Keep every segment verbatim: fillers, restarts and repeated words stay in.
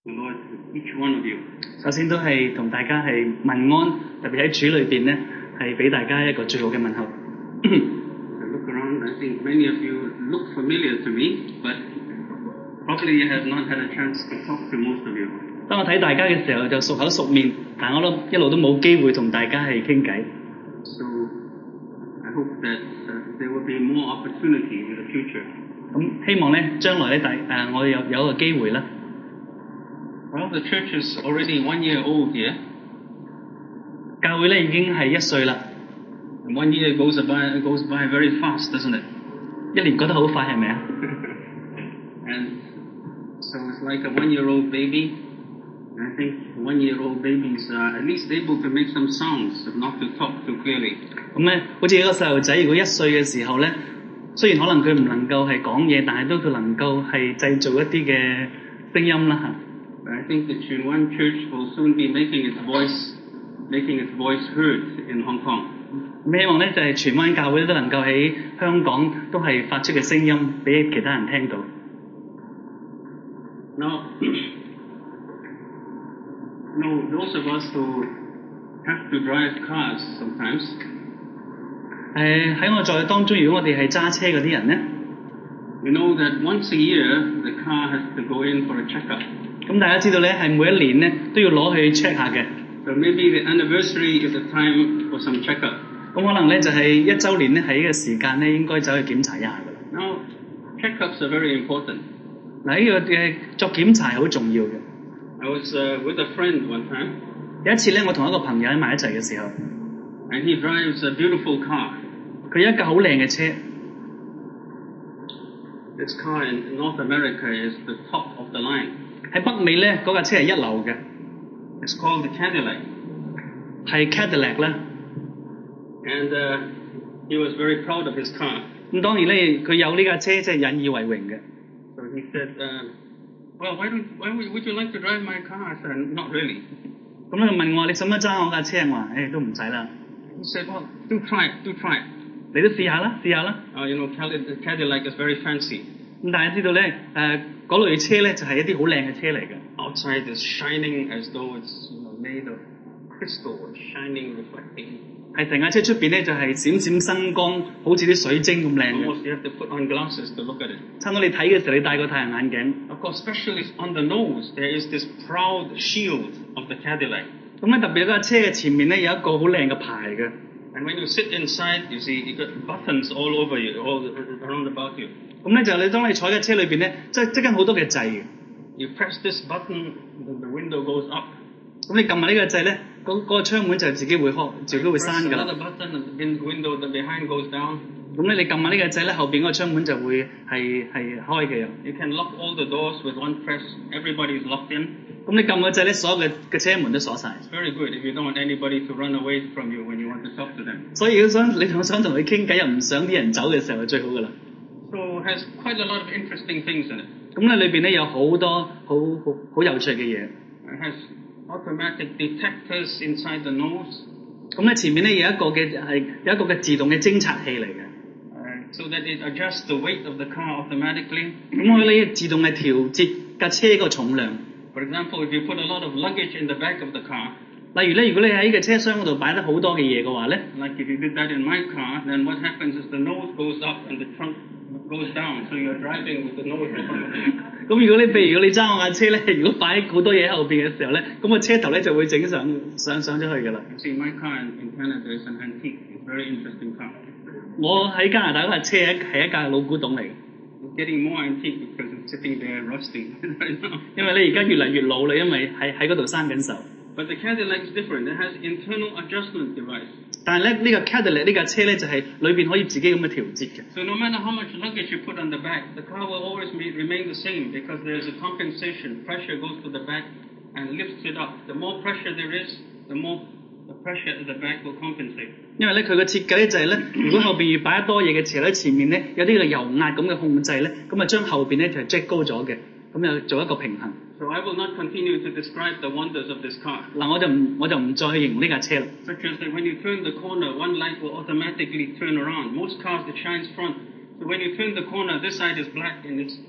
Lord, each one of you. 首先都係同大家係問安，特別喺主裏邊咧，係俾大家一個最好嘅問候。 I look around, I think many of you look familiar to me, but probably you have not had a chance to talk to most of you. 當我睇大家嘅時候就熟口熟面，但我都一路都冇機會同大家係傾偈。 So I hope that uh, there will be more opportunity in the future. 咁希望咧，將來咧大誒我有有一個機會啦。 Well, the church is already one year old here. 教會咧已經係一歲啦。 And one year goes by goes by very fast, doesn't it? 一年過得好快，係咪啊？ And so it's like a one-year-old baby. I think one-year-old babies are at least able to make some sounds, if not to talk too clearly. 咁咧，好似一個細路仔，如果一歲嘅時候咧，雖然可能佢唔能夠係講嘢，但係都佢能夠係製造一啲嘅聲音啦嚇。 But I think the Chuen Wan Church will soon be making its voice, making its voice heard in Hong Kong. 咁希望咧就係荃灣教會都能夠喺香港都係發出嘅聲音，俾其他人聽到。 Now, no, those of us who have to drive cars sometimes. 誒喺我在當中，如果我哋係揸車嗰啲人咧， we know that once a year the car has to go in for a checkup. 咁大家知道咧，係每一年咧都要攞去 check 下嘅。 So maybe the anniversary is a time for some checkup. 咁可能咧就係一週年咧喺呢個時間咧應該走去檢查一下㗎啦。 Now, checkups are very important. 嗱，呢個嘅作檢查係好重要嘅。 I was uh, with a friend one time. 有一次咧，我同一個朋友喺埋一齊嘅時候， and he drives a beautiful car. 佢有一架好靚嘅車。 This car in North America is the top of the line. 喺北美咧，嗰架車係一流嘅。 It's called the Cadillac. 係 Cadillac 啦。 And uh, he was very proud of his car. 咁當然咧，佢有呢架車真係引以為榮嘅。 So he said, uh, "Well, why don't why would, would you like to drive my car?" I said, "Not really." 咁咧佢問我：你使唔使揸我架車？我話：誒都唔使啦。 He said, "Well, do try it, do try it." 你都試下啦，試下啦。 Uh, you know, Cadillac is very fancy. 咁大家知道咧，誒嗰類車咧就係一啲好靚嘅車嚟嘅。 Outside is shining as though it's you know, made of crystal, shining, reflecting. 係成架車出邊咧就係閃閃生光，好似啲水晶咁靚嘅。 Almost you have to put on glasses to look at it. 差唔多你睇嘅時候，你戴個太陽眼鏡。 Of course, especially on the nose, there is this proud shield of the Cadillac. 咁咧特別嗰架車嘅前面咧有一個好靚嘅牌嘅。 And when you sit inside, you see you got buttons all over you, all around about you. 咁咧就你當你坐喺車裏邊咧，即係即緊好多嘅掣嘅。 You press this button, then the window goes up. 咁你撳埋呢個掣咧，嗰、嗰個窗門就自己會開，自己會閂㗎啦。 Press another button, and the window the behind goes down. 咁咧你撳埋呢個掣咧，後邊嗰個窗門就會係係開嘅。 You can lock all the doors with one press. Everybody is locked in. 咁你撳個掣咧，所有嘅嘅車門都鎖晒。 It's very good if you don't want anybody to run away from you when you want to talk to them. 所以如果想你想想同佢傾偈，又唔想啲人走嘅時候，就最好㗎啦。 So it has quite a lot of interesting things in it. 咁咧裏邊咧有好多好好好有趣嘅嘢。 It has automatic detectors inside the nose. 咁咧前面咧有一個嘅係有一個嘅自動嘅偵察器嚟嘅。 Uh, so that it adjusts the weight of the car automatically. 咁可以自動係調節架車個重量。 For example, if you put a lot of luggage in the back of the car. 例如咧，如果你喺個車廂嗰度擺得好多嘅嘢嘅話咧， Like if you did that in my car, then what happens is the nose goes up and the trunk goes down. So you're driving with the nose in front of you. 咁如果你譬如你揸我架車咧，如果擺好多嘢喺後邊嘅時候咧，咁個車頭咧就會整上上上咗去㗎啦。 You see, my car in, in Canada is an antique. It's a very interesting car. 我喺加拿大嗰架車係一架老古董嚟嘅。 It's getting more antique because it's sitting there rusting right now. 因為咧而家越嚟越老啦，因為喺喺嗰度生緊銹。 But the Cadillac is different. It has internal adjustment device. 但係咧呢個 Cadillac 呢架車咧就係裏邊可以自己咁嘅調節嘅。 So no matter how much luggage you put on the back, the car will always be, remain the same because there's a compensation. Pressure goes to the back and lifts it up. The more pressure there is, the more the pressure at the back will compensate. 因為咧佢嘅設計咧就係咧，如果後邊越擺得多嘢嘅時候咧，前面咧有啲嘅油壓咁嘅控制咧，咁啊將後邊咧就係 jack 高咗嘅，咁又做一個平衡。 So I will not continue to describe the wonders of this car. 嗱，我就唔我就唔再去形容呢架車啦。 Such as that when you turn the corner, one light will automatically turn around. Most cars it shines front. So when you turn the corner, this side is black and it's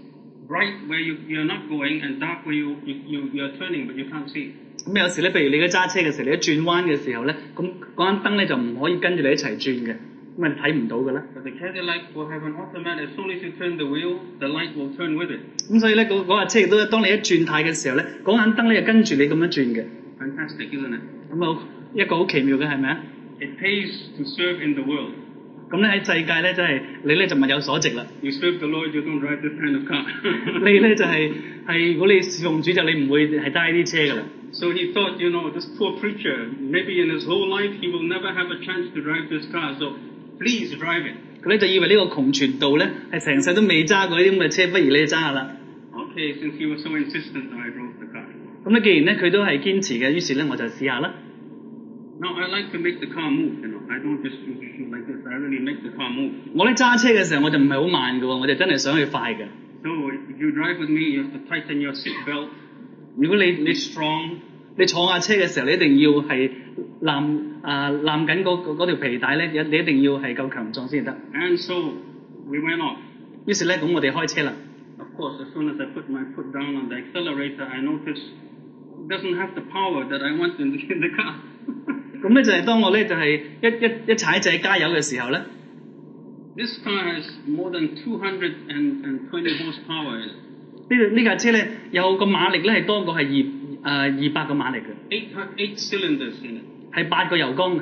bright where you you're not going and dark where you you you you're turning but you can't see. 咁有時咧，譬如你嘅揸車嘅時候，你一轉彎嘅時候咧，咁嗰間燈咧就唔可以跟住你一齊轉嘅，咁啊你睇唔到嘅啦。 But the Cadillac will have an automatic. As soon as you turn the wheel, the light will turn with it. 咁所以咧，嗰嗰架車亦都當你一轉軚嘅時候咧，嗰眼燈咧就跟住你咁樣轉嘅。 Fantastic, isn't it? 咁啊，一個好奇妙嘅係咪啊？ It pays to serve in the world. 咁咧喺世界咧，真係你咧就物有所值啦。 You serve the Lord, you don't drive this kind of car. 你咧就係、係、係，如果你侍奉主就你唔會係揸呢啲車㗎啦。 So he thought, you know, this poor preacher, maybe in his whole life he will never have a chance to drive this car. So please drive it. 佢咧就以為呢個窮傳道咧係成世都未揸過呢啲咁嘅車，不如你揸下啦。 Okay, since he was so insistent, I drove the car. 咁咧，既然咧佢都係堅持嘅，於是咧我就試下啦。 Now I like to make the car move, you know. I don't just shoot like this. I really make the car move. 我咧揸車嘅時候我就唔係好慢嘅喎，我就真係想去快嘅。 So if you drive with me, you have to tighten your seat belt. 如果你你 Be strong. 你坐下車嘅時候，你一定要係攬啊攬緊嗰嗰條皮帶咧，你一定要係夠強壯先得。 And so we went off. 於是咧，咁我哋開車啦。 Of course, as soon as I put my foot down on the accelerator, I noticed it doesn't have the power that I want in the, in the car. 咁咧就係當我咧就係一一一踩掣加油嘅時候咧。 This car has more than two hundred twenty horsepower. 呢呢架車咧有個馬力咧係多過係二誒二百個馬力嘅。 Eight eight cylinders in it. 係八個油缸嘅。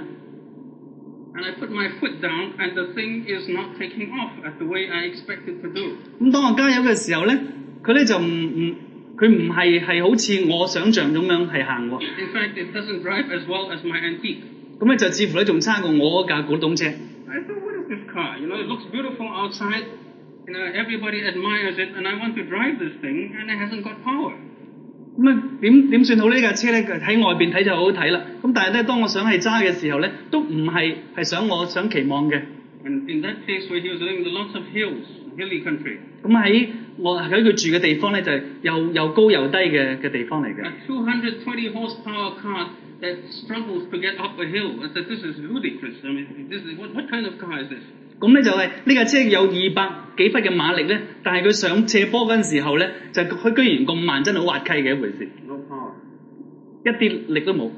And I put my foot down, and the thing is not taking off at the way I expected to do. 咁當我加油嘅時候咧，佢咧就唔唔佢唔係係好似我想象咁樣係行喎。 In fact, it doesn't drive as well as my antique. 咁咧就似乎咧仲差過我嗰架古董車。 I thought, what is this car? You know, it looks beautiful outside. You know, everybody admires it, and I want to drive this thing, and it hasn't got power. 咁啊點點算好呢架車咧？喺外邊睇就好好睇啦。咁但係咧，當我想係揸嘅時候咧，都唔係係想我想期望嘅。 And in that place where he was living, there are lots of hills, hilly country. 咁喺我喺佢住嘅地方咧，就係、是、又又高又低嘅嘅地方嚟嘅。 A two hundred twenty horsepower car that struggles to get up a hill. I said, this is ludicrous. I mean, this is what, what kind of car is this? 咁咧就係呢架車有二百幾匹嘅馬力咧，但係佢上斜坡嗰陣時候咧，就佢居然咁慢，真係好滑稽嘅一回事。 No power. 一啲力都冇。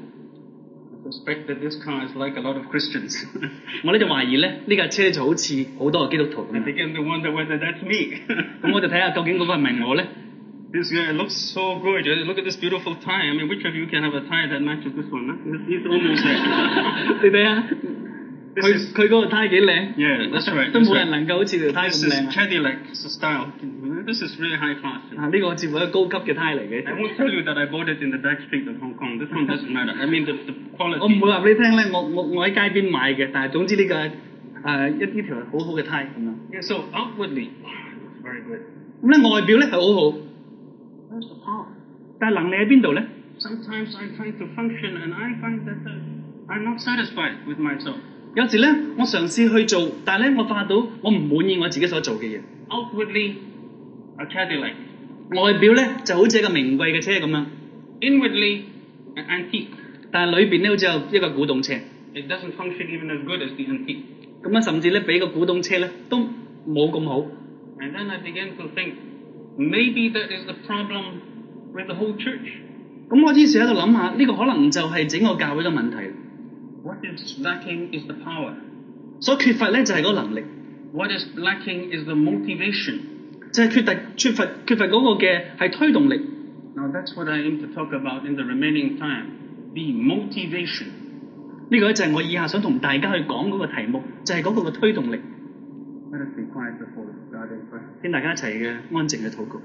I suspect that this car is like a lot of Christians. 我咧就懷疑咧呢架車就好似好多個基督徒咁。 I begin to wonder whether that's me. 咁我就睇下究竟嗰個係咪我咧？ This guy looks so good. Look at this beautiful tie. I mean, which of you can have a tie that matches this one? Huh? He's almost there. 你睇下。佢佢嗰個胎幾靚 ，yeah, that's right. 都冇人能夠好似條胎咁靚。 This is Cadillac style. This is really high class. 啊，呢個似乎係高級嘅胎嚟嘅。 I won't tell you that I bought it in the back street of Hong Kong. This one doesn't matter. I mean the the quality. 我唔會話俾你聽咧，我我我喺街邊買嘅，但係總之呢、這個誒、呃、一呢條係好好嘅胎咁樣。 Yeah, so outwardly, it's very good. 咁咧外表咧係好好。 Where's the power? 但係能力喺邊度咧 ？Sometimes I try to function and I find that uh, I'm not satisfied with myself. 有時咧，我嘗試去做，但係咧，我發到我唔滿意我自己所做嘅嘢。 Outwardly, a Cadillac. 外表咧就好似一個名貴嘅車咁樣。 Inwardly, an antique. 但係裏邊咧好似有一個古董車。 It doesn't function even as good as the antique. 咁啊，甚至咧比個古董車咧都冇咁好。 And then I began to think, maybe that is the problem with the whole church. 咁我於是喺度諗下，呢、這個可能就係整個教會嘅問題。 What is lacking is the power. 所缺乏咧就係嗰個能力。 What is lacking is the motivation. 就係缺乏缺乏缺乏嗰個嘅係推動力。 Now that's what I aim to talk about in the remaining time. The motivation. 呢個咧就係我以下想同大家去講嗰個題目，就係、是、嗰個嘅推動力。 Let us be quiet before God in prayer. 跟大家一齊嘅安靜嘅禱告。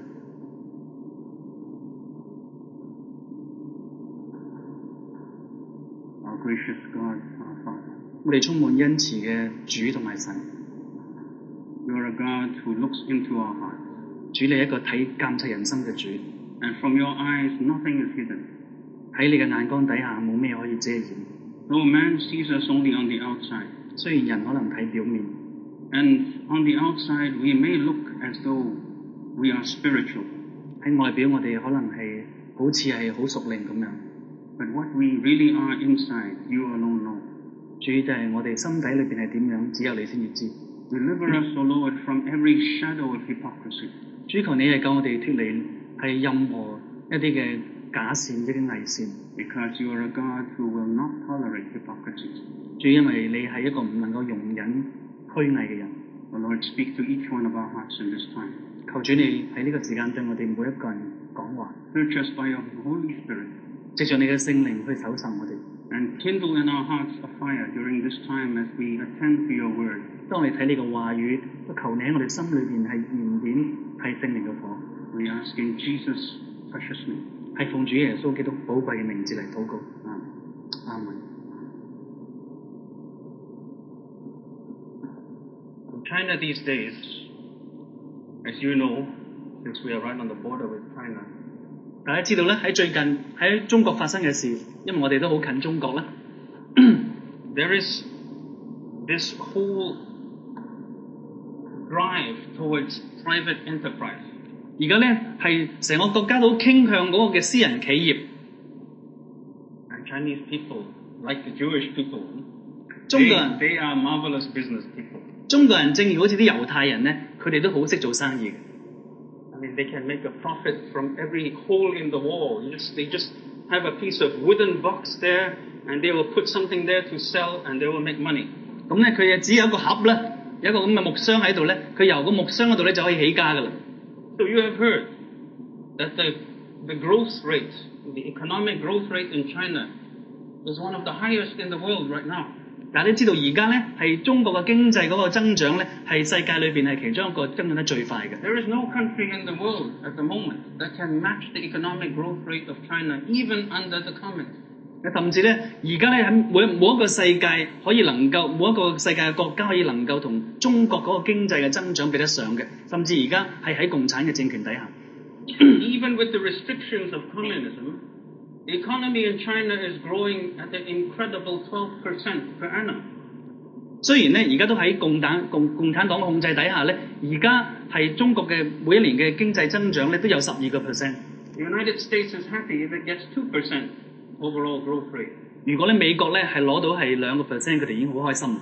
Gracious God, our Father. 我哋充滿恩慈嘅主同埋神。 You are a God who looks into our hearts. 主你係一個睇監察人心嘅主。 And from your eyes, nothing is hidden. 喺你嘅眼光底下，冇咩可以遮掩。 Though man sees us only on the outside. 雖然人可能睇表面。 And on the outside, we may look as though we are spiritual. 喺外表，我哋可能係好似係好屬靈咁樣。 But what we really are inside, you alone know. 主就係我哋心底裏邊係點樣，只有你先至知。 Deliver us, O Lord, from every shadow of hypocrisy. 主求你係救我哋脱離係任何一啲嘅假善、一啲偽善。 Because you are a God who will not tolerate hypocrisy. 主，因為你係一個唔能夠容忍虛偽嘅人。 Oh Lord, speak to each one of our hearts in this time. 求主你喺呢個時間對我哋每一個人講話， Search us by your Holy Spirit 藉着你嘅聖靈去搜尋我哋。 and kindle in our hearts a fire during this time as we attend to your word. 當我哋睇你嘅話語，都求你喺我哋心裏邊係燃點係聖靈嘅火。 We ask in Jesus' precious name. 係奉主耶穌基督寶貴嘅名字嚟禱告。阿門。 In China these days, as you know, since we are right on the border with China, 大家知道咧，喺最近喺中國發生嘅事，因為我哋都好近中國啦。 there is this whole drive towards private enterprise. 而家咧係成個國家都傾向嗰個嘅私人企業。 And Chinese people, like the Jewish people, 中國人 they, they are marvelous business people. 中國人正如好似啲猶太人咧，佢哋都好識做生意嘅。 I mean, they can make a profit from every hole in the wall. You just, they just have a piece of wooden box there, and they will put something there to sell, and they will make money. 咁咧，佢只有一個盒咧，有一個咁嘅木箱喺度咧，佢由個木箱嗰度咧就可以起家噶啦。 So you have heard that the the growth rate, the economic growth rate in China, is one of the highest in the world right now. 大家都知道而家咧係中國嘅經濟嗰個增長咧係世界裏邊係其中一個增長得最快嘅。 There is no country in the world at the moment that can match the economic growth rate of China, even under the Communists. 甚至咧，而家咧喺每每一個世界可以能夠每一個世界嘅國家可以能夠同中國嗰個經濟嘅增長比得上嘅，甚至而家係喺共產嘅政權底下。 Even with the restrictions of communism, the economy in China is growing at an incredible twelve percent per annum. 雖然咧而家都喺共黨共共產黨控制底下咧，而家係中國嘅每一年嘅經濟增長咧都有十二個 percent。 The United States is happy if it gets two percent overall growth rate. 如果咧美國咧係攞到係兩個 percent， 佢哋已經好開心。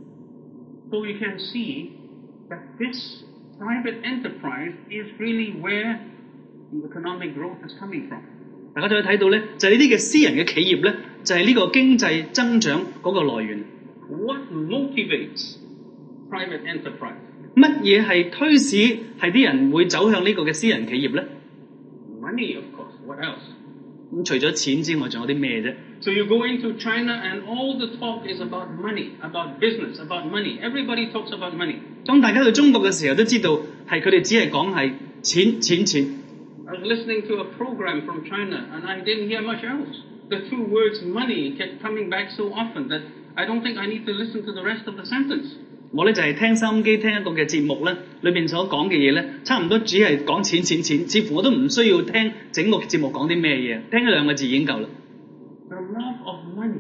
So you can see that this private enterprise is really where the economic growth is coming from. 大家就可以睇到咧，就係呢啲嘅私人嘅企業咧，就係呢個經濟增長嗰個來源。 What motivates private enterprise? 乜嘢係推使係啲人會走向呢個嘅私人企業咧？ Money, of course. What else? 咁除咗錢之外，仲有啲咩啫？ So you go into China and all the talk is about money, about business, about money. Everybody talks about money. 當大家去中國嘅時候，都知道係佢哋只係講係錢錢錢。 I was listening to a program from China and I didn't hear much else. The two words money kept coming back so often that I don't think I need to listen to the rest of the sentence. 我咧就係聽收音機聽一個嘅節目咧，裏邊所講嘅嘢咧，差唔多只係講錢錢錢，似乎我都唔需要聽整個節目講啲咩嘢，聽一兩個字已經夠啦。 The love of money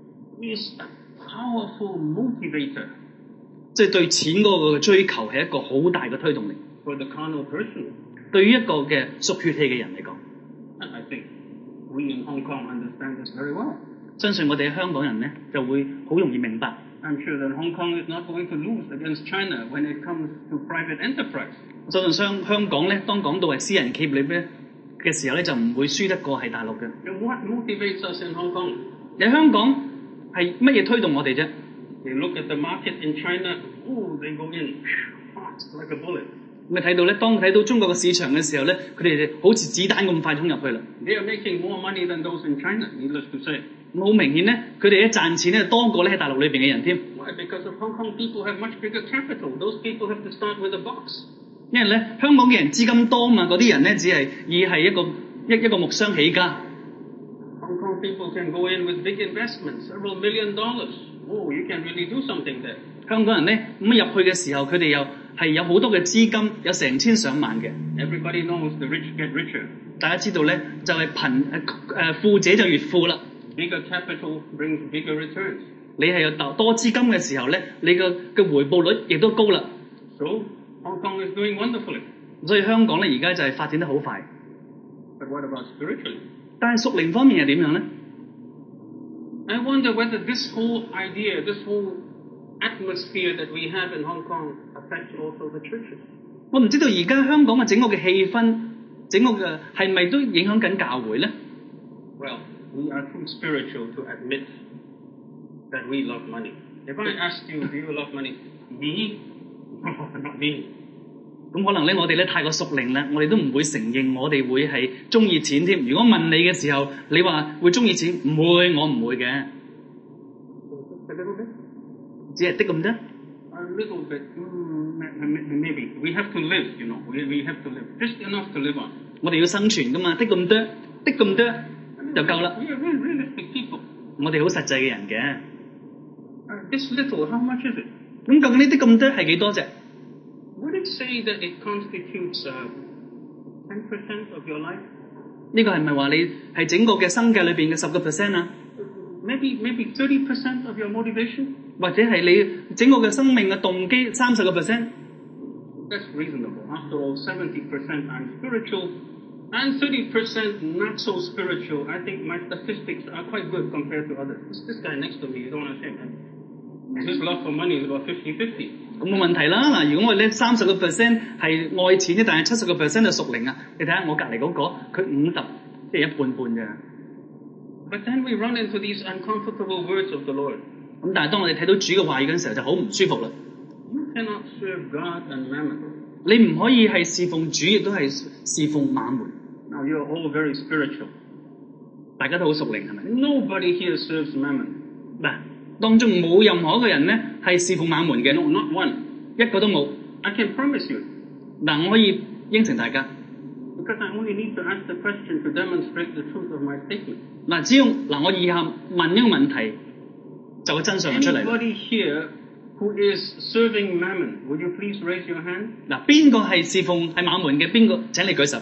is a powerful motivator 即係對錢嗰個追求係一個好大嘅推動力。 for the carnal person. 對於一個嘅屬血氣嘅人嚟講， And I think we in Hong Kong understand this very well. 相信我哋香港人咧就會好容易明白。 I'm sure that Hong Kong is not going to lose against China when it comes to private enterprise. 我相信香香港咧，當講到係私人企業裏邊嘅時候咧，就唔會輸得過係大陸嘅。 And what motivates us in Hong Kong? 你香港係乜嘢推動我哋啫？ They look at the market in China, oh, they go in fast like a bullet. 咁你睇到咧，當睇到中國嘅市場嘅時候咧，佢哋就好似子彈咁快衝入去啦。 They are making more money than those in China, needless to say. 咁好明顯咧，佢哋咧賺錢咧多過咧喺大陸裏邊嘅人添。 Why? Because of Hong Kong people have much bigger capital. Those people have to start with a box. 因為咧香港嘅人資金多嘛，嗰啲人咧只係以係一個一一個木箱起家。 Hong Kong people can go in with big investments, several million dollars. Oh, you can really do something there. 香港人咧咁入去嘅時候，佢哋又係有好多嘅資金，有成千上萬嘅。 Everybody knows the rich get richer. 大家知道咧，就係貧誒誒富者就越富啦。 Bigger capital brings bigger returns. 你係有多資金嘅時候咧，你嘅嘅回報率亦都高啦。 So Hong Kong is doing wonderfully. 所以香港咧而家就係發展得好快。 But what about spiritually? 但係屬靈方面係點樣咧？ I wonder whether this whole idea, this whole atmosphere that we have in Hong Kong affects also the churches. 我唔知道而家香港嘅整個嘅氣氛，整個嘅係咪都影響緊教會咧？ Well, we are too spiritual to admit that we love money. If I asked you, do you love money? Me? Not me. 咁可能咧，我哋咧太過屬靈啦，我哋都唔會承認我哋會係中意錢添。如果問你嘅時候，你話會中意錢，唔會，我唔會嘅。 A little bit? 只係的咁多。 A little bit, mm, maybe. We have to live, you know. We, we have to live. Just enough to live on. 我哋要生存噶嘛，的咁多，的咁多就夠啦。 We are very realistic people. 我哋好實際嘅人嘅。 Uh, this little, how much is it? 咁究竟呢啲咁多係幾多啫？ Would it say that it constitutes uh, ten percent of your life? 呢個係咪話你係整個嘅生計裏邊嘅十個 percent 啊？ Maybe maybe thirty percent of your motivation? 或者係你整個嘅生命嘅動機三十個 percent？ That's reasonable. After all, seventy percent I'm spiritual and thirty percent not so spiritual. I think my statistics are quite good compared to others. This, this guy next to me, you don't understand, man. His love for money is about fifty fifty. 咁冇問題啦。嗱，如果我咧三十個 percent 係愛錢嘅，但係七十個 percent 係屬靈啊。你睇下我隔離嗰個，佢五十，即係一半半嘅。 But then we run into these uncomfortable words of the Lord. 咁但係當我哋睇到主嘅話語嗰陣時候，就好唔舒服啦。 You cannot serve God and mammon. 你唔可以係侍奉主，亦都係侍奉馬門。 Now you're all very spiritual. 大家都好屬靈係咪？ Nobody here serves mammon. 嗱，當中冇任何一個人咧係侍奉馬門嘅。 No, not one. 一個都冇。 I can promise you. 嗱，我可以應承大家。 Because I only need to ask the question to demonstrate the truth of my statement. 嗱，只要嗱我以下問一個問題，就個真相就出嚟。 Anybody here who is serving mammon, would you please raise your hand? 嗱，邊個係侍奉係馬門嘅？邊個？請你舉手。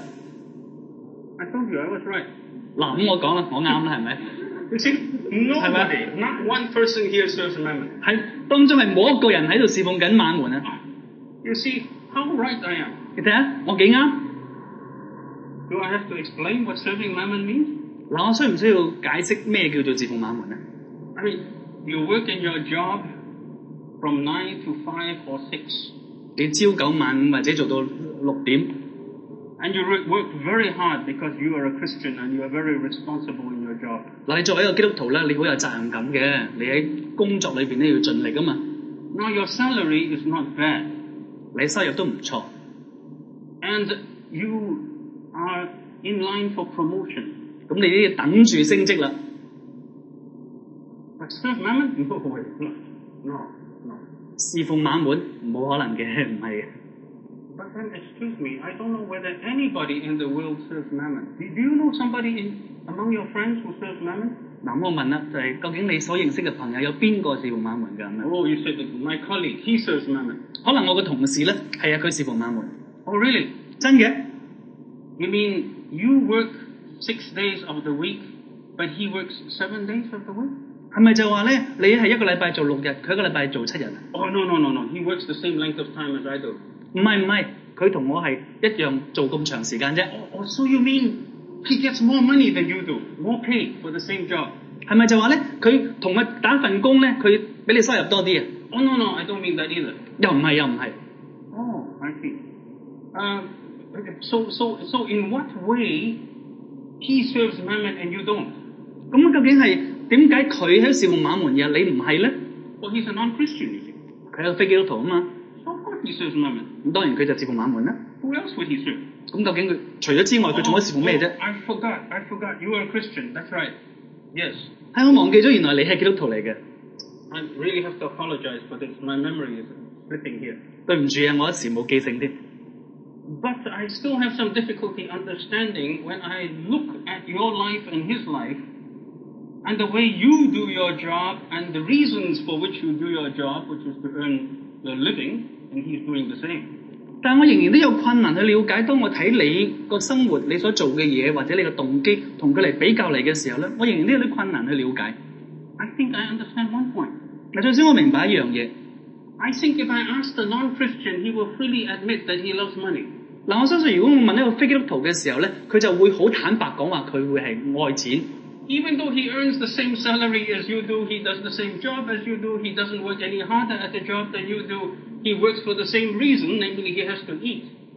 I told you I was right. 嗱，咁我講啦，我啱啦，係咪？ You see, nobody, not one person here serves mammon. 喺當中係冇一個人喺度侍奉緊馬門啊！ You see how right I am. 你睇下，我幾啱。 Do I have to explain what serving mammon means? 嗱，我需唔需要解釋咩叫做侍奉馬門咧？ I mean, you work in your job from nine to five or six. 你朝九晚五或者做到六點。 And you work very hard because you are a Christian and you are very responsible in your job. 嗱，你作為一個基督徒咧，你好有責任感嘅，你喺工作裏邊咧要盡力啊嘛。 Now your salary is not bad. 你收入都唔錯。 And you are in line for promotion. 咁你都要等住升職啦。 But serve mammon? No way. No, no, no. 侍奉馬門冇可能嘅，唔係嘅。 But then, excuse me, I don't know whether anybody in the world serves mammon. Do you know somebody in, among your friends who serves mammon? 嗱，我問啦，就係、是、究竟你所認識嘅朋友有邊個侍奉馬門㗎？ Oh, you said that my colleague, he serves mammon. 可能我個同事咧，係啊，佢侍奉馬門。 Oh, really? 真嘅？ You mean you work six days of the week, but he works seven days of the week? 係咪就話咧，你係一個禮拜做六日，佢一個禮拜做七日啊？ Oh, no, no, no, no. He works the same length of time as I do. 唔係唔係，佢同我係一樣做咁長時間啫。 Oh, so you mean he gets more money than you do, more pay for the same job? 係咪就話咧，佢同佢打份工咧，佢比你收入多啲啊？ Oh, no, no, I don't mean that either. 又唔係又唔係。 Oh, I see. Uh, so, so, so in what way he serves mammon and you don't? 咁究竟係點解佢喺侍奉馬門嘅，你唔係咧？ Well, he's a non-Christian, you see. 佢係個非基督徒啊嘛。 So of course he serves mammon. 咁當然佢就侍奉馬門啦。 Who else would he serve? 咁究竟佢除咗之外，佢仲可以侍奉咩啫？ I forgot, I forgot. You are a Christian. That's right. Yes. 係我忘記咗，原來你係基督徒嚟嘅。 I really have to apologize for this. My memory is slipping here. 對唔住啊，我一時冇記性添。 But I still have some difficulty understanding when I look at your life and his life, and the way you do your job, and the reasons for which you do your job, which is to earn the living, and he's doing the same. 但係我仍然都有困難去了解，當我睇你個生活、你所做嘅嘢，或者你個動機同佢嚟比較嚟嘅時候咧，我仍然都有啲困難去了解。 I think I understand one point. 嗱，最先我明白一樣嘢。 I think if I ask the non-Christian, he will freely admit that he loves money. 嗱，我相信如果我問一個非基督徒嘅時候咧，佢就會好坦白講話，佢會係愛錢。 Even though he earns the same salary as you do, he does the same job as you do, he doesn't work any harder at the job than you do, he works for the same reason, namely he has to eat.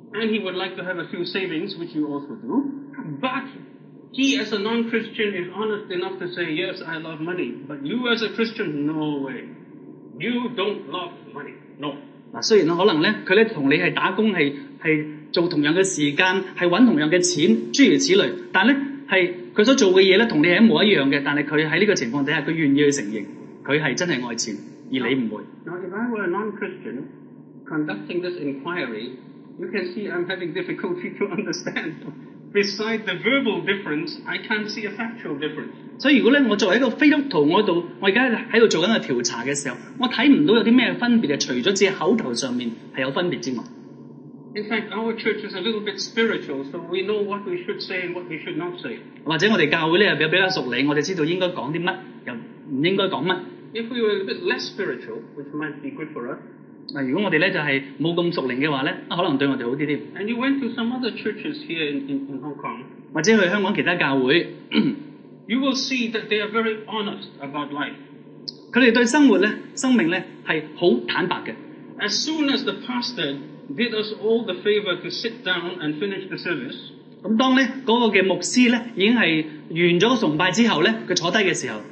And he would like to have a few savings, which you also do. But he, as a non-Christian, is honest enough to say, yes, I love money. But you, as a Christian, no way. You don't love money. No. 嗱，雖然可能咧，佢咧同你係打工係係做同樣嘅時間，係揾同樣嘅錢，諸如此類，但咧係佢所做嘅嘢咧，同你係一模一樣嘅，但係佢喺呢個情況底下，佢願意去承認佢係真係愛錢，而你唔會。 Now, if I were a non-Christian conducting this inquiry, you can see I'm having difficulty to understand. Besides the verbal difference, I can't see a factual difference. 所以如果咧我作為一個非基督徒，我度我而家喺度做緊個調查嘅時候，我睇唔到有啲咩分別嘅，除咗只係口頭上面係有分別之外。 In fact, our church is a little bit spiritual, so we know what we should say and what we should not say. 或者我哋教會咧又比較比較屬靈，我哋知道應該講啲乜，又唔應該講乜。 If we were a bit less spiritual, which might be good for us. 嗱，如果我哋咧就係冇咁屬靈嘅話咧，可能對我哋好啲添。 And you went to some other churches here in, in, in Hong Kong. 或者去香港其他教會， you will see that they are very honest about life. 佢哋對生活咧、生命咧係好坦白嘅。 As soon as the pastor did us all the favor to sit down and finish the service. 咁當咧嗰個嘅牧師咧已經係完咗個崇拜之後咧，佢坐低嘅時候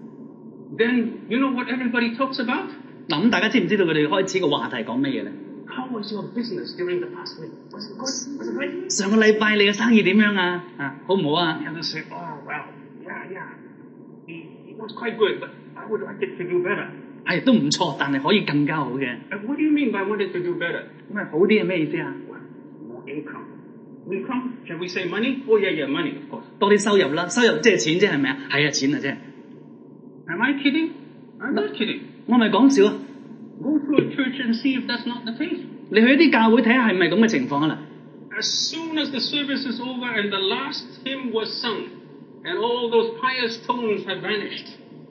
，then you know what everybody talks about? 嗱，咁大家知唔知道佢哋開始個話題講咩嘢咧 ？How was your business during the past week? Was it good? Was it great? 上個禮拜你嘅生意點樣啊？啊，好唔好啊 ？And they say, oh well, yeah, yeah, it, it was quite good, but I would like it to do better. 係都唔錯，但係可以更加好嘅。 And what do you mean by wanted to do better? 咁係好啲係咩意思啊 ？Well, more income. Income? Shall we say money? Oh yeah, yeah, money, of course. 多啲收入啦，收入即係錢啫，係咪啊？係啊，錢啊啫。 Am I kidding? I'm not kidding. 我咪講笑啊 ！Go to a church and see if that's not the case. 你去一啲教會睇下係咪咁嘅情況啊啦 ！As soon as the service is over and the last hymn was sung, and all those pious tones have vanished,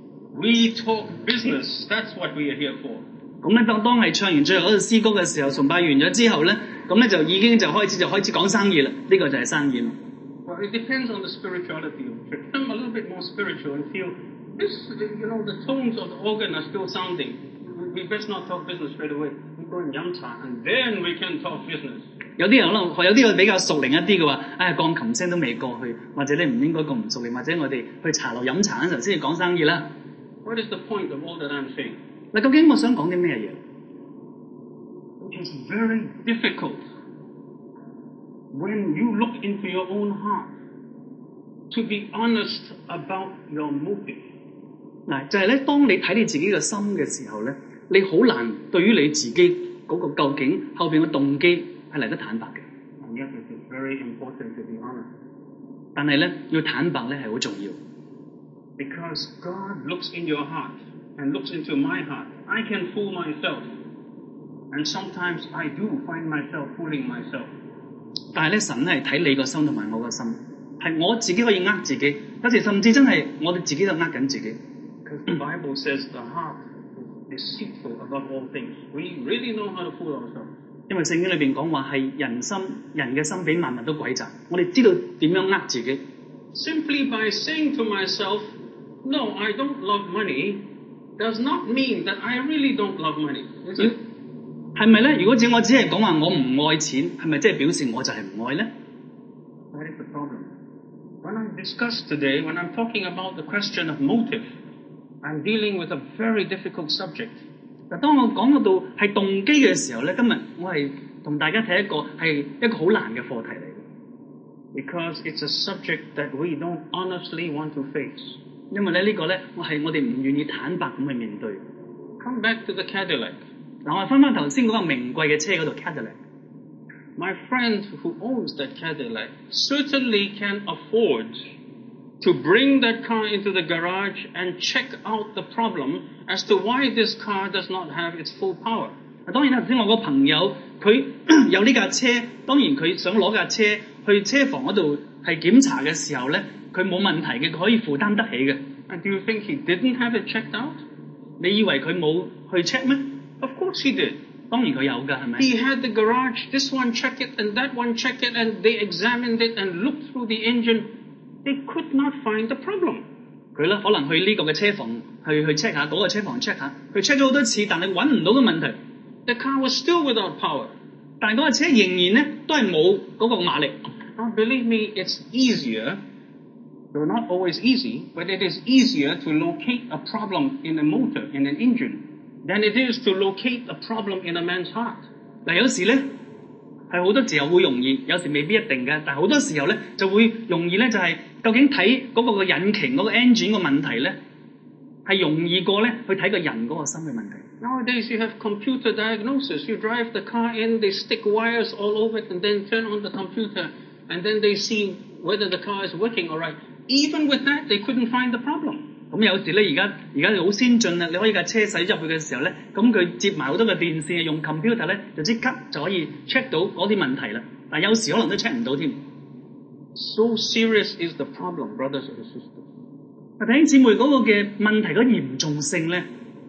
we talk business. That's what we are here for. 咁咧，當當係唱完最後嗰個詩歌嘅時候，崇拜完咗之後咧，咁咧就已經就開始就開始講生意啦。呢、這個就係生意啦。 Well, it depends on the spirituality of the church. Some a little bit more spiritual and feel this, you know, the tones of the organ are still sounding. We best not talk business straight away. We go in Yamcha, and then we can talk business. 有啲人可能有啲比較熟靈一啲嘅話，唉，鋼琴聲都未過去，或者你唔應該咁唔熟靈，或者我哋去茶樓飲茶嗰陣先至講生意啦。 What is the point of all that I'm saying? 嗱，究竟我想講啲咩嘢 ？It is very difficult when you look into your own heart to be honest about your motive. 嗱，就係咧，當你睇你自己嘅心嘅時候咧，你好難對於你自己嗰個究竟後邊嘅動機係嚟得坦白嘅。 And yet it is very important to be honest. 但係咧，要坦白咧係好重要。 Because God looks in your heart and looks into my heart. I can fool myself. And sometimes I do find myself fooling myself. 但係咧，神係睇你個心同埋我個心，係我自己可以呃自己，有時甚至真係我哋自己都呃緊自己。 Because the Bible says the heart is deceitful above all things. We really know how to fool ourselves. 因為聖經裏邊講話係人心，人嘅心比萬物都詭詐，我哋知道點樣呃自己。 Simply by saying to myself, no, I don't love money, does not mean that I really don't love money. Is it? 係咪咧？如果只我只係講話我唔愛錢，係咪即係表示我就係唔愛咧 ？That is the problem. When I discuss today, when I'm talking about the question of motive, I'm dealing with a very difficult subject. 嗱，當我講到係動機嘅時候咧，今日我係同大家睇一個係一個好難嘅課題嚟嘅。 Because it's a subject that we don't honestly want to face. 因為咧呢個咧，我係我哋唔願意坦白咁去面對。 Come back to the Cadillac. 嗱，我翻翻頭先嗰個名貴嘅車嗰度 Cadillac。 My friend who owns that Cadillac certainly can afford to bring that car into the garage and check out the problem as to why this car does not have its full power. 當然頭先我個朋友佢有呢架車，當然佢想攞架車去車房嗰度係檢查嘅時候咧，佢冇問題嘅，佢可以負擔得起嘅。 And do you think he didn't have it checked out? 你以為佢冇去 check 咩 ？Of course he did. 當然佢有㗎，係咪 ？He had the garage, this one check it and that one check it, and they examined it and looked through the engine. They could not find the problem. 佢咧可能去呢個嘅車房去去 check 下，嗰個車房 check 下，佢 check 咗好多次，但係揾唔到嘅問題。 The car was still without power. 但係嗰架車仍然咧都係冇嗰個馬力。 Now, believe me, it's easier, though not always easy, but it is easier to locate a problem in a motor, in an engine, than it is to locate a problem in a man's heart. 嗱，有時咧係好多時候會容易，有時未必一定嘅，但係好多時候咧就會容易咧就係、是、究竟睇嗰個個引擎嗰個 engine 個問題咧係容易過咧去睇個人嗰個心嘅問題。 Nowadays you have computer diagnosis. You drive the car in, they stick wires all over it and then turn on the computer and then they see whether the car is working all right. Even with that, they couldn't find the problem. 咁有時咧，而家而家好先進啦，你可以架車駛入去嘅時候咧，咁佢接埋好多嘅電線，用 computer 咧就即刻就可以 check 到嗰啲問題啦。但有時可能都 check 唔到添。 So serious is the problem, brothers and sisters. 弟兄姊妹嗰個嘅問題嗰嚴重性咧。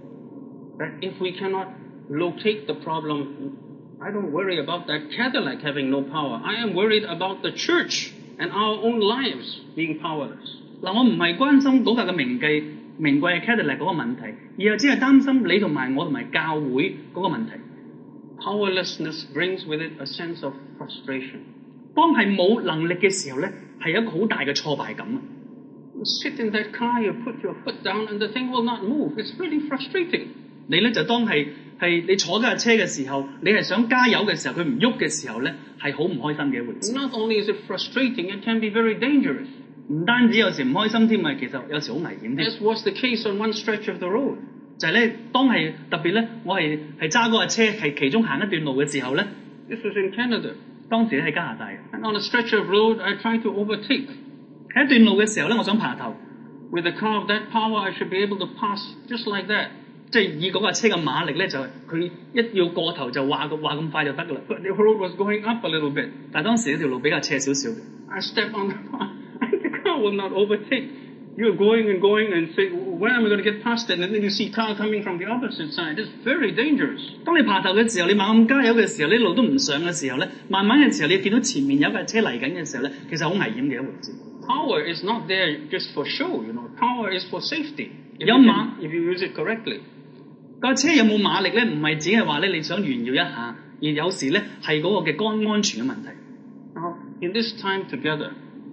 That if we cannot locate the problem, I don't worry about that Cadillac having no power. I am worried about the church and our own lives being powerless. 嗱，我唔係關心嗰架嘅名記名貴嘅 Cadillac 嗰個問題，而係只係擔心你同埋我同埋教會嗰個問題。 Powerlessness brings with it a sense of frustration. 當係冇能力嘅時候咧，係一個好大嘅挫敗感。 You sit in that car, you put your foot down, and the thing will not move. It's really frustrating. 你咧就當係係你坐緊架車嘅時候，你係想加油嘅時候，佢唔喐嘅時候咧，係好唔開心嘅一回事。 Not only is it frustrating, it can be very dangerous. 唔單止有時唔開心添啊，其實有時好危險添。 As was the case on one stretch of the road. 就係咧，當係特別咧，我係係揸嗰架車係其中行一段路嘅時候咧。 This was in Canada. 當時咧喺加拿大。 And on a stretch of road, I tried to overtake. 喺一段路嘅時候咧，我想爬頭。 With a car of that power, I should be able to pass just like that. 即係以嗰架車嘅馬力咧，就係佢一要過頭就話咁話咁快就得噶啦。 But the road was going up a little bit. 但係當時呢條路比較斜少少嘅。 I step on the car, and the car will not overtake. You're going and going and say, when am I going to get past it? And then you see car coming from the opposite side. It's very dangerous. 當你爬頭嘅時候，你猛咁加油嘅時候，你路都唔上嘅時候咧，慢慢嘅時候你見到前面有架車嚟緊嘅時候咧，其實好危險嘅一回事。Power is not there just for show, you know. Power is for safety. If 有馬 if you use it correctly. 架車有冇馬力咧？唔係只係話咧你想炫耀一下，而有時咧係嗰個嘅安安全嘅問題。 Now, in this time together,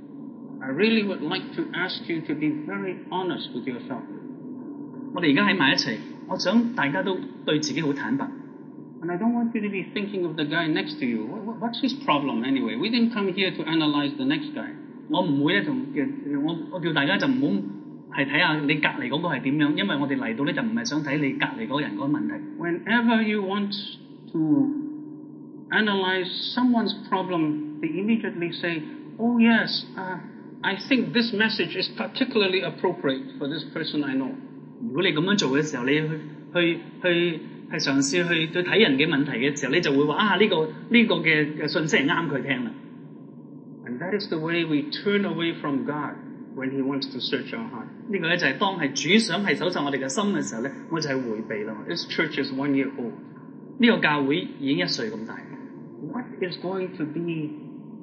I really would like to ask you to be very honest with yourself. 我哋而家喺埋一齊，我想大家都對自己好坦白。 And I don't want you to be thinking of the guy next to you. What, what's his problem anyway? We didn't come here to analyze the next guy. 我唔會咧，就我我叫大家就唔好係睇下你隔離嗰個係點樣，因為我哋嚟到咧就唔係想睇你隔離嗰個人嗰個問題。 Whenever you want to analyze someone's problem, they immediately say, "Oh yes, uh, I think this message is particularly appropriate for this person I know." 如果你咁樣做嘅時候，你去去去係嘗試去去睇人嘅問題嘅時候，你就會話啊呢、這個呢、這個嘅嘅信息係啱佢聽啦。 And that is the way we turn away from God when He wants to search our heart. 呢個咧就係當係主想係搜尋我哋嘅心嘅時候咧，我就係迴避啦。 This church is one year old. 呢個教會已經一歲咁大。 What is going to be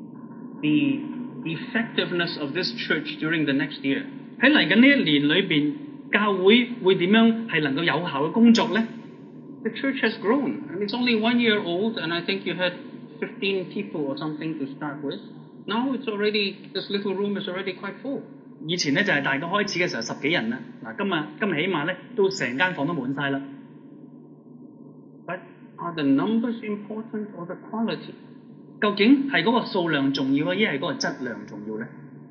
the effectiveness of this church during the next year? 喺嚟緊呢一年裏邊，教會會點樣係能夠有效嘅工作咧？ The church has grown, and it's only one year old, and I think you had fifteen people or something to start with. Now it's already, this little room is already quite full. 以前咧就係大概開始嘅時候十幾人啦，嗱今日今日起碼咧都成間房都滿晒啦。 But are the numbers important or the quality? 究竟係嗰個數量重要啊，抑係嗰個質量重要咧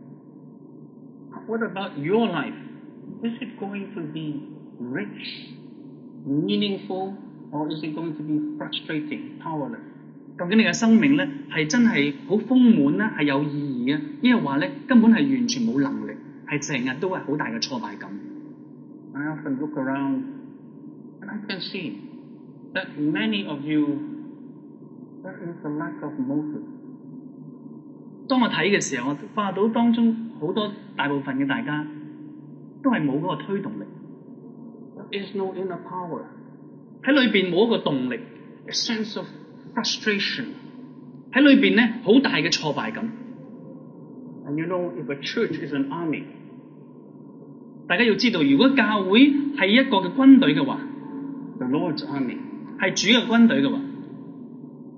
？What about your life? Is it going to be rich, meaningful, or is it going to be frustrating, powerless? 究竟你嘅生命咧係真係好豐滿咧，係有意義嘅，抑係話咧根本係完全冇能力，係成日都係好大嘅挫敗感。 I often look around and I can see that many of you, there is a lack of motive. 當我睇嘅時候，我發到當中好多大部分嘅大家都係冇嗰個推動力。 There is no inner power. 喺裏邊冇一個動力 ，a sense of frustration. 喺裏邊咧好大嘅挫敗感。 And you know, if a church is an army, 大家要知道，如果教會係一個嘅軍隊嘅話 ，the Lord's army, 係主嘅軍隊嘅話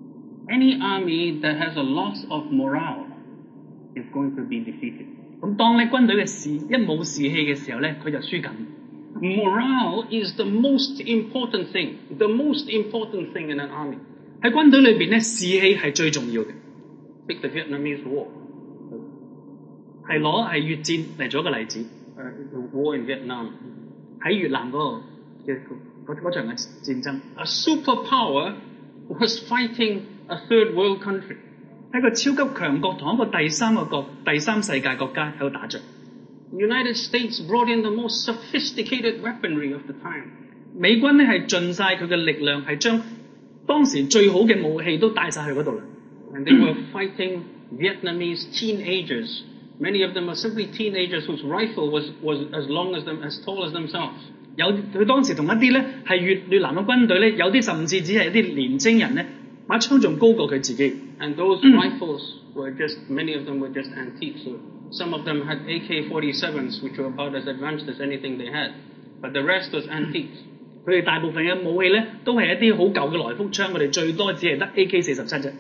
Any army that has a loss of morale is going to be defeated. 咁當咧軍隊嘅士一冇士氣嘅時候咧，佢就輸緊。 Morale is the most important thing, the most important thing in an army. 喺軍隊裏邊咧，士氣係最重要嘅。 Take the Vietnamese War. 係攞係越戰嚟做一個例子。 Uh, the war in Vietnam. 喺越南嗰個嘅嗰嗰場嘅戰爭。 A superpower was fighting a third world country. 喺個超級強國同一個第三個國、第三世界國家喺度打仗。 The United States brought in the most sophisticated weaponry of the time. 美軍咧係盡晒佢嘅力量，係將當時最好嘅武器都帶晒去嗰度啦。 And they were fighting Vietnamese teenagers. Many of them were simply teenagers whose rifle was, was as long as them, as tall as themselves. 有佢當時同一啲咧係越越南嘅軍隊咧，有啲甚至只係一啲年青人咧，把槍仲高過佢自己。 And those rifles were just, many of them were just antiques. So some of them had A K forty-sevens, which were about as advanced as anything they had. But the rest was antiques. 佢哋大部分嘅武器咧，都係一啲好舊嘅來福槍，佢哋最多只係得 A K 四十七啫。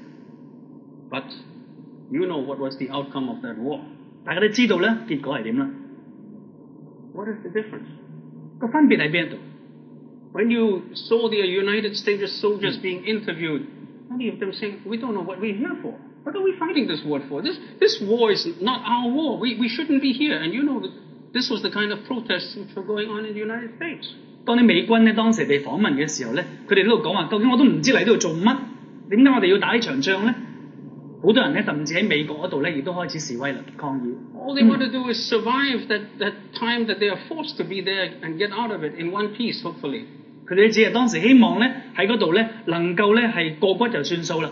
But you know what was the outcome of that war. 大家都知道咧，結果係點啦。 What is the difference? 個分別喺邊度？ When you saw the United States soldiers being interviewed, many of them saying, "We don't know what we're here for. What are we fighting this war for? This this war is not our war. We we shouldn't be here." And you know that this was the kind of protests which were going on in the United States. 當啲美軍咧當時被訪問嘅時候咧，佢哋喺度講話，究竟我都唔知嚟呢度做乜？點解我哋要打呢場仗咧？好多人咧，甚至喺美國嗰度咧，亦都開始示威啦，抗議。 All they want to do is survive that that time that they are forced to be there and get out of it in one piece, hopefully. 佢哋只係當時希望咧喺嗰度咧能夠咧係過骨就算數啦。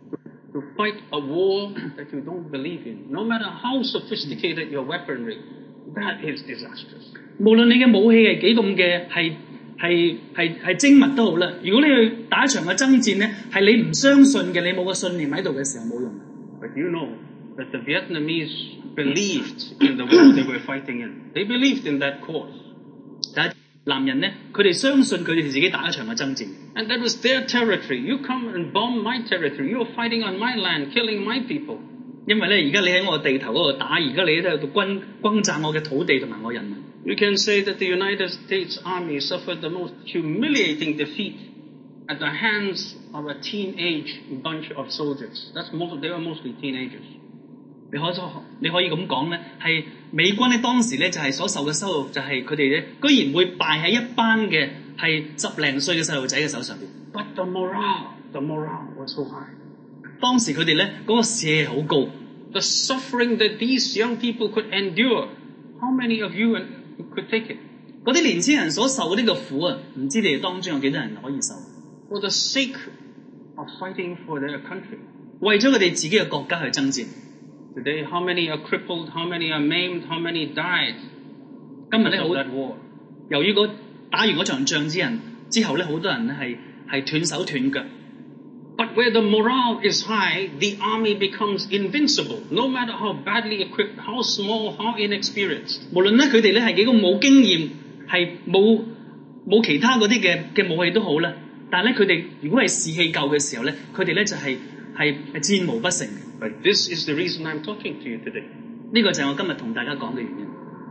To fight a war that you don't believe in, no matter how sophisticated your weaponry, that is disastrous. 無論你嘅武器係幾咁嘅係係係係精密都好啦，如果你去打一場嘅爭戰咧，係你唔相信嘅，你冇個信念喺度嘅時候冇用。 But you know that the Vietnamese believed in the war they were fighting in. They believed in that cause. 但係男人咧，佢哋相信佢哋自己打一場嘅爭戰。 And that was their territory. You come and bomb my territory. You're fighting on my land, killing my people. 因為咧，而家你喺我地頭嗰度打，而家你喺度轟轟炸我嘅土地同埋我人民。 You can say that the United States Army suffered the most humiliating defeat at the hands of a teenage bunch of soldiers. That's most, they were mostly teenagers. 你可以你可以咁講咧，係美軍咧當時咧就係所受嘅羞辱，就係佢哋咧居然會敗喺一班嘅係十零歲嘅細路仔嘅手上邊。 But the morale, the morale was so high. 當時佢哋咧嗰個士氣好高。 The suffering that these young people could endure, how many of you could take it? 嗰啲年青人所受呢個苦啊，唔知你哋當中有幾多人可以受 ？For the sake of fighting for their country. 為咗佢哋自己嘅國家去爭戰。 Today, how many are crippled? How many are maimed? How many died? 今日咧好，由於嗰打完嗰場仗之人之後咧，好多人咧係係斷手斷腳。 But where the morale is high, the army becomes invincible, no matter how badly equipped, how small, how inexperienced. 無論咧佢哋咧係幾咁冇經驗，係冇冇其他嗰啲嘅嘅武器都好啦，但係咧佢哋如果係士氣夠嘅時候咧，佢哋咧就係係係戰無不勝嘅。 But this is the reason I'm talking to you today. 呢個就係我今日同大家講嘅原因。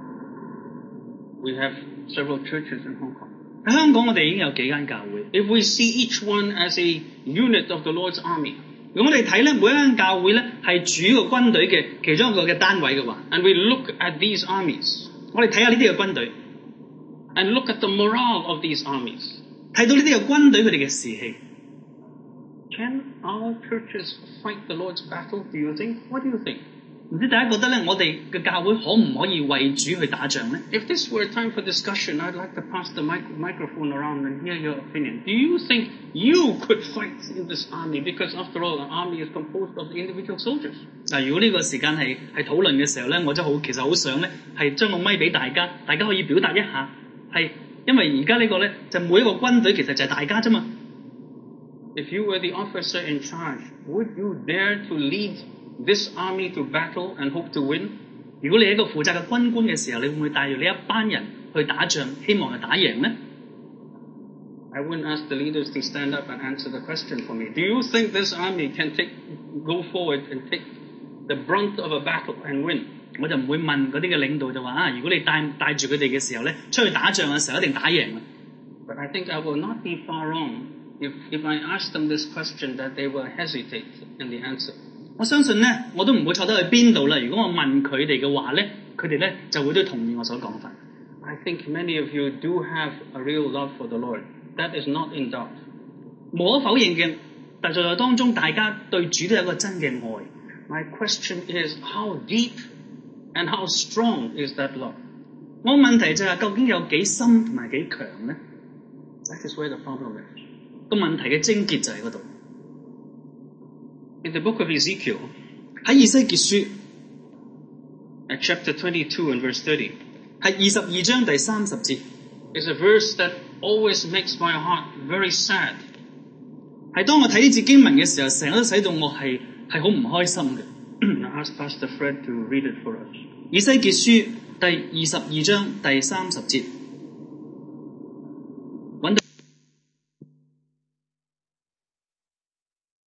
We have several churches in Hong Kong. 喺香港我哋已經有幾間教會。 If we see each one as a unit of the Lord's army, 如果我哋睇咧每一間教會咧係主個軍隊嘅其中一個嘅單位嘅話 ，and we look at these armies, 我哋睇下呢啲嘅軍隊 ，and look at the morale of these armies, 睇到呢啲嘅軍隊佢哋嘅士氣。 Can our churches fight the Lord's battle? Do you think? What do you think? 唔知大家覺得咧，我哋嘅教會可唔可以為主去打仗咧 ？If this were a time for discussion, I'd like to pass the mic microphone around and hear your opinion. Do you think you could fight in this army? Because after all, an army is composed of the individual soldiers. 嗱，如果呢個時間係係討論嘅時候咧，我真好其實好想咧係將個咪俾大家，大家可以表達一下，係因為而家呢個咧就每一個軍隊其實就係大家啫嘛。 If you were the officer in charge, would you dare to lead this army to battle and hope to win? 如果你係一個負責嘅軍官嘅時候，你會唔會帶住呢一班人去打仗，希望係打贏呢 I wouldn't ask the leaders to stand up and answer the question for me. Do you think this army can take, go forward and take the brunt of a battle and win? 我就唔會問嗰啲嘅領導就話啊，如果你帶帶住佢哋嘅時候咧，出去打仗嘅時候一定打贏嘅。 But I think I will not be far wrong if if I ask them this question that they will hesitate in the answer. 我相信咧，我都唔會錯得去邊度啦。如果我問佢哋嘅話咧，佢哋咧就會都同意我所講法。 I think many of you do have a real love for the Lord. That is not in doubt. 無可否認嘅，但在當中大家對主都有一個真嘅愛。 My question is how deep and how strong is that love? 我問題就係究竟有幾深同埋幾強咧 ？That is where the problem is. 個問題嘅症結就喺嗰度。 In the book of Ezekiel, 喺以西結書 at chapter twenty-two and verse thirty, 係二十二章第三十節 is a verse that always makes my heart very sad. 係當我睇呢節經文嘅時候，成日都使到我係係好唔開心嘅。 I ask Pastor Fred to read it for us. 以西結書第二十二章第三十節，揾到。